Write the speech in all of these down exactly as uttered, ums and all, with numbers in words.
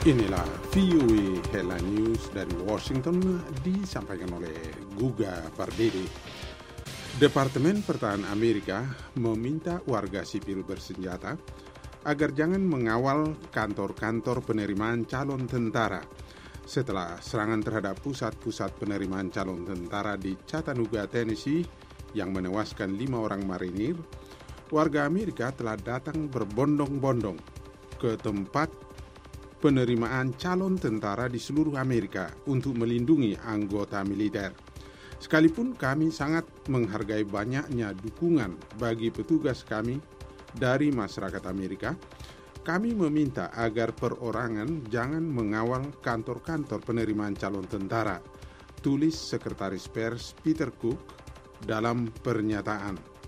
Inilah V O A Headline News dari Washington disampaikan oleh Guga Pardede. Departemen Pertahanan Amerika meminta warga sipil bersenjata agar jangan mengawal kantor-kantor penerimaan calon tentara setelah serangan terhadap pusat-pusat penerimaan calon tentara di Chattanooga, Tennessee yang menewaskan lima orang marinir. Warga Amerika telah datang berbondong-bondong ke tempat penerimaan calon tentara di seluruh Amerika untuk melindungi anggota militer. Sekalipun kami sangat menghargai banyaknya dukungan bagi petugas kami dari masyarakat Amerika, kami meminta agar perorangan jangan mengawal kantor-kantor penerimaan calon tentara, tulis Sekretaris Pers Peter Cook dalam pernyataan.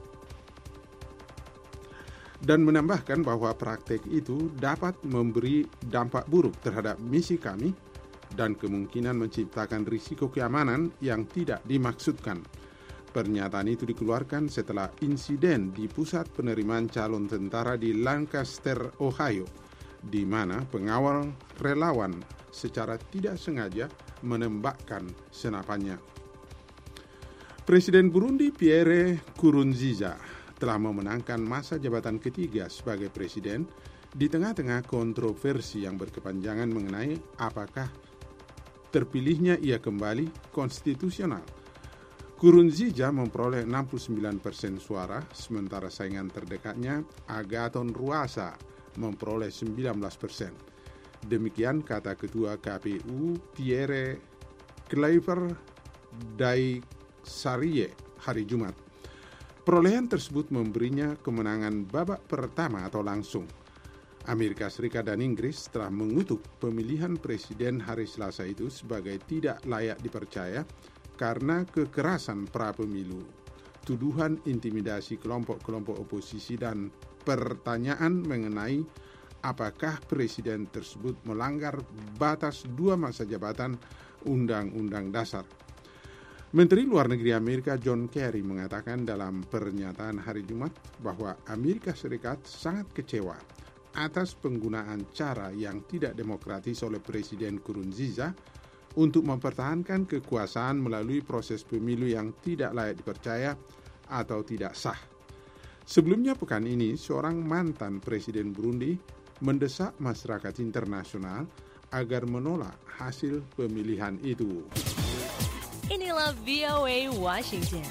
Dan menambahkan bahwa praktek itu dapat memberi dampak buruk terhadap misi kami dan kemungkinan menciptakan risiko keamanan yang tidak dimaksudkan. Pernyataan itu dikeluarkan setelah insiden di pusat penerimaan calon tentara di Lancaster, Ohio, di mana pengawal relawan secara tidak sengaja menembakkan senapannya. Presiden Burundi Pierre Nkurunziza telah memenangkan masa jabatan ketiga sebagai presiden di tengah-tengah kontroversi yang berkepanjangan mengenai apakah terpilihnya ia kembali konstitusional. Nkurunziza memperoleh enam puluh sembilan persen suara, sementara saingan terdekatnya Agathon Rwasa memperoleh sembilan belas persen. Demikian kata Ketua K P U Pierre Claver Ndayisariye hari Jumat. Perolehan tersebut memberinya kemenangan babak pertama atau langsung. Amerika Serikat dan Inggris telah mengutuk pemilihan presiden hari Selasa itu sebagai tidak layak dipercaya karena kekerasan pra-pemilu, tuduhan intimidasi kelompok-kelompok oposisi, dan pertanyaan mengenai apakah presiden tersebut melanggar batas dua masa jabatan Undang-Undang Dasar. Menteri Luar Negeri Amerika John Kerry mengatakan dalam pernyataan hari Jumat bahwa Amerika Serikat sangat kecewa atas penggunaan cara yang tidak demokratis oleh Presiden Nkurunziza untuk mempertahankan kekuasaan melalui proses pemilu yang tidak layak dipercaya atau tidak sah. Sebelumnya pekan ini, seorang mantan Presiden Burundi mendesak masyarakat internasional agar menolak hasil pemilihan itu. Inilah V O A Washington.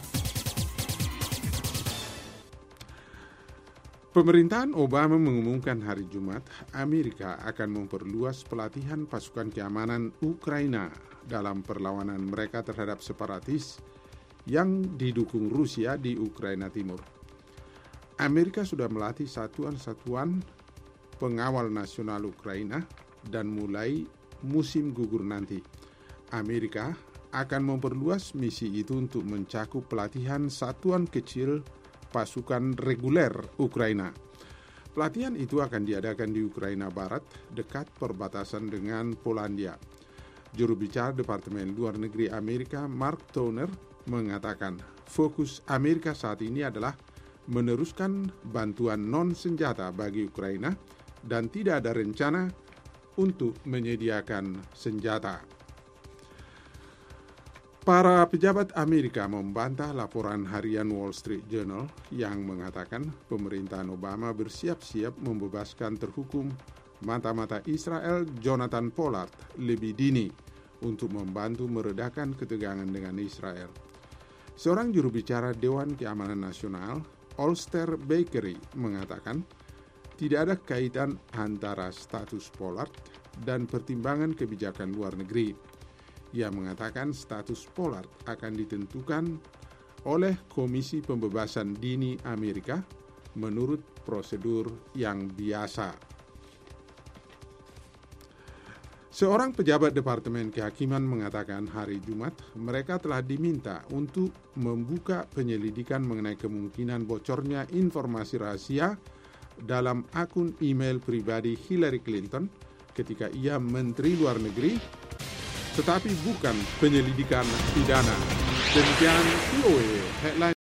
Pemerintahan Obama mengumumkan hari Jumat, Amerika akan memperluas pelatihan pasukan keamanan Ukraina dalam perlawanan mereka terhadap separatis yang didukung Rusia di Ukraina Timur. Amerika sudah melatih satuan-satuan pengawal nasional Ukraina dan mulai musim gugur nanti, Amerika akan memperluas misi itu untuk mencakup pelatihan satuan kecil pasukan reguler Ukraina. Pelatihan itu akan diadakan di Ukraina Barat, dekat perbatasan dengan Polandia. Juru bicara Departemen Luar Negeri Amerika Mark Toner mengatakan fokus Amerika saat ini adalah meneruskan bantuan non-senjata bagi Ukraina dan tidak ada rencana untuk menyediakan senjata. Para pejabat Amerika membantah laporan harian Wall Street Journal yang mengatakan pemerintahan Obama bersiap-siap membebaskan terhukum mata-mata Israel Jonathan Pollard lebih dini untuk membantu meredakan ketegangan dengan Israel. Seorang juru bicara Dewan Keamanan Nasional, Ulster Bakery, mengatakan tidak ada kaitan antara status Pollard dan pertimbangan kebijakan luar negeri. Ia mengatakan status Pollard akan ditentukan oleh Komisi Pembebasan Dini Amerika menurut prosedur yang biasa. Seorang pejabat Departemen Kehakiman mengatakan hari Jumat mereka telah diminta untuk membuka penyelidikan mengenai kemungkinan bocornya informasi rahasia dalam akun email pribadi Hillary Clinton ketika ia Menteri Luar Negeri, tetapi bukan penyelidikan pidana. Demikian V O A Headline.